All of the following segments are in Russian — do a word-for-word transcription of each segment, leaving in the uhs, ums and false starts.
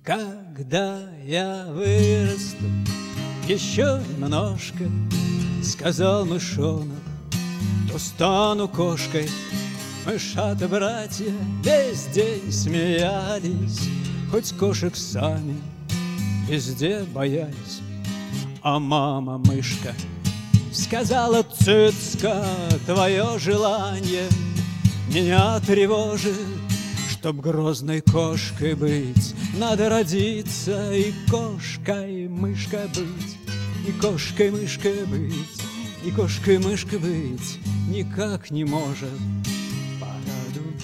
Когда я вырасту еще немножко, сказал мышонок, то стану кошкой. Мышата братья весь день смеялись, хоть кошек сами везде боялись. А мама мышка сказала: цыцка, твое желание меня тревожит. Чтоб грозной кошкой быть, надо родиться и кошкой-мышкой быть, и кошкой-мышкой быть, и кошкой-мышкой быть никак не может порадовать.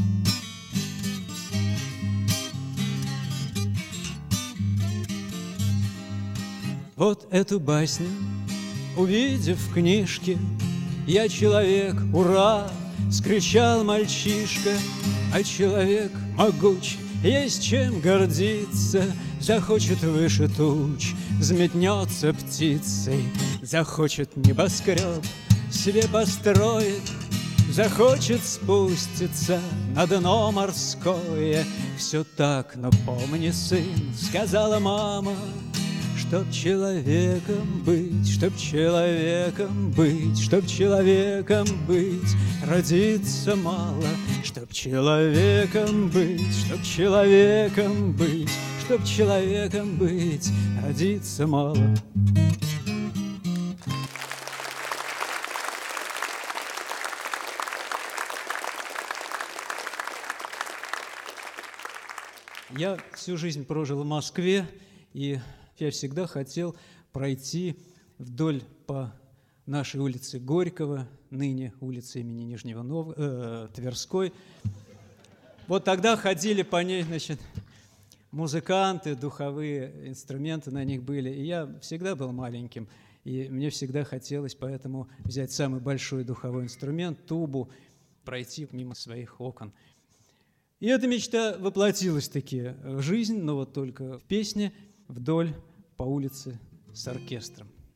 Вот эту басню, увидев в книжке, я человек, ура! Скричал мальчишка. А человек могуч, есть чем гордиться. Захочет выше туч, взметнется птицей. Захочет небоскреб себе построит, захочет спуститься на дно морское. Все так, но помни, сын, сказала мама, чтоб человеком быть, чтоб человеком быть, чтоб человеком быть, родиться мало. Чтоб человеком быть, чтоб человеком быть, чтоб человеком быть, родиться мало. Я всю жизнь прожил в Москве, и я всегда хотел пройти вдоль по нашей улице Горького, ныне улица имени Нижнего Нов... э, Тверской. Вот тогда ходили по ней, значит, музыканты, духовые инструменты на них были. И я всегда был маленьким, и мне всегда хотелось поэтому взять самый большой духовой инструмент, тубу, пройти мимо своих окон. И эта мечта воплотилась-таки в жизнь, но вот только в песне «Вдоль по улице с оркестром».